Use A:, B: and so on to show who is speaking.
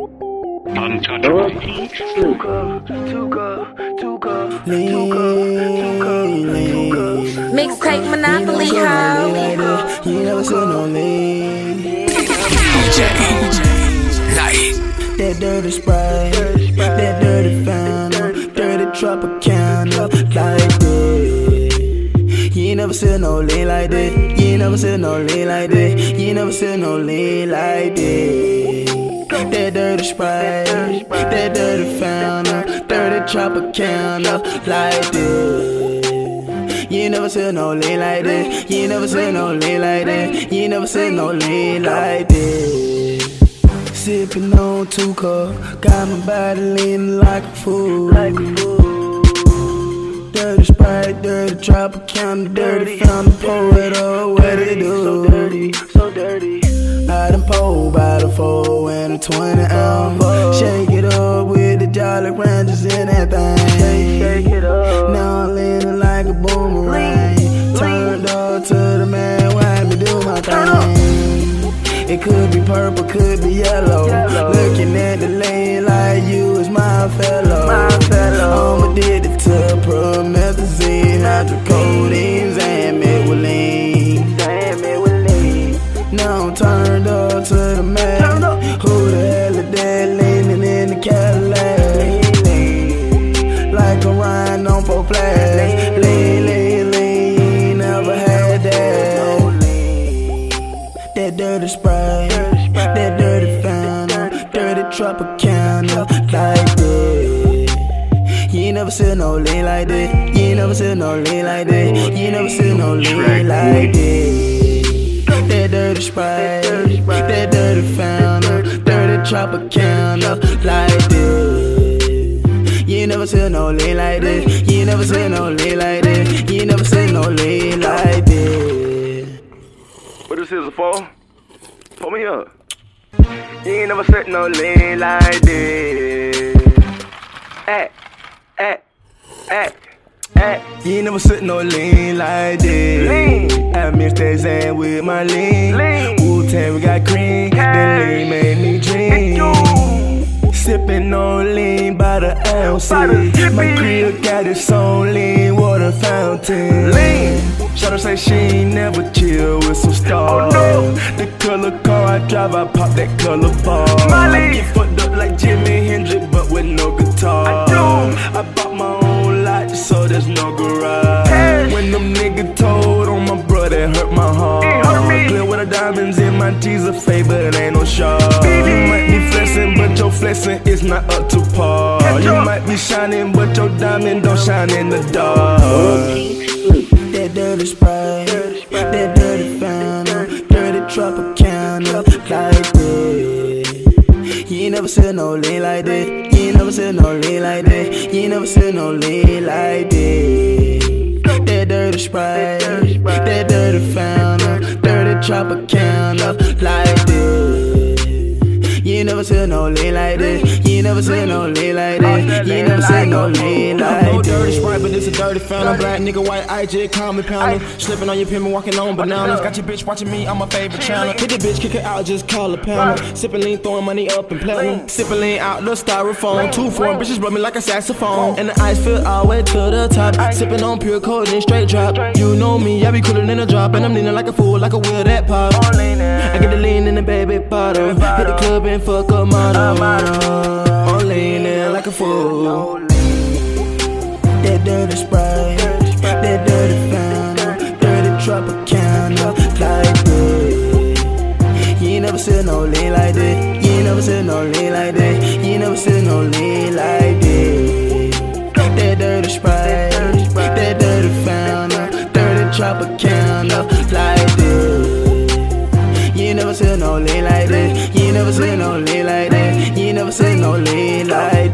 A: Untouchable.
B: Mixtape Monopoly, ho.
C: You never said no lean. That dirty Sprite, that dirty Fountain, dirty Tropicana, like that. You ain't never said no lean like that. You ain't never said no lean like that. You ain't never said no lean like that. That dirty Sprite, that dirty Fountain, dirty Tropicana, like that. You ain't never said no lean like that. You ain't never said no lean like that. You ain't never said no lean like that. Sippin' on 2 cup, got my body leaning like a fool. Dirty Sprite, dirty Tropicana, dirty Fountain, pour it up, what it do?
D: So dirty, so dirty.
C: I done pulled by the 4 and a 20 ounce. Shake it up with the Jolly Ranchers in that thing.
D: Shake it up.
C: Now I'm leaning like a boomerang. Turned up to the man, why me do my thing? It could be purple, could be yellow. Looking at the lane like you is my fellow. I'm addicted to promethazine, hydrocodone, Xanamethylene. Now I'm turned up to the man. Who the hell is that leaning in the Cadillac? Like a Ryan on 4 flats. Lean, never had that. That dirty Sprite, that dirty Fountain, dirty Tropicana, like that. You ain't never said no lean like that. You ain't never said no lean like that. You ain't never said no lean like that. That dirty Sprite, that dirty Fountain, dirty Tropicana, like that. You ain't never said no lean like that. You ain't never said no lean like that. You ain't never said no lean like that.
D: What this is for? Pull me up. You ain't never said no lean like this.
C: You ain't never said no lean like this. I mixed that Zan with my lean. Wu-Tang, we got cream. That lean made me dream. Sippin' on lean by the ounce. My crib got its own lean water fountain. Shawty say she ain't never chill with some stars. The color car I drive, I pop that color bar. I get fucked up like Jimi Hendrix, but with no guitar. I bought my own lot, so there's no garage. When them niggas told on my brother, it hurt my heart. Clear with the diamonds in my G's a fade, but it ain't no shard. You might be flexing, but your flexing is not up to par. You might be shining, but your diamond don't shine in the dark. That dirty Sprite, that dirty Fountain, dirty Tropicana, like that. You ain't never said no lean like that. You ain't never said no lean like that. You ain't never said no lean like that. That dirty Sprite, that dirty Fountain, dirty Tropicana, like that. You ain't never said no lean like that. You ain't never said no lean like that. You ain't never said no lean like that.
E: No dirty Sprite, but this a dirty Fountain. Black nigga, white IJ, call me pounding. Slipping on your pimp and walking on bananas. Got your bitch watching me on my favorite channel. Hit the bitch, kick her out, just call a pounder. Sippin' lean, throwing money up in platinum. Sippin' lean out the styrofoam. 2 foreign bitches blow me like a saxophone. And the ice fill all the way to the top. Sippin' on pure codeine, straight drop. You know me, I be cooler than a drop. And I'm leaning like a fool, like a wheel that pop. I get the lean in the baby bottle. Hit the club and fuck a model. I'm leaning like a fool. That dirty Sprite, that dirty Fountain, dirty Tropicana, like that. You ain't never said no lean like that. You ain't never said no lean like that. You ain't never said no lean like that. That dirty Sprite, that dirty Fountain, dirty Tropicana, like that. You ain't never said no lean like that. You ain't never said no lean like that. You ain't never said no lean like that.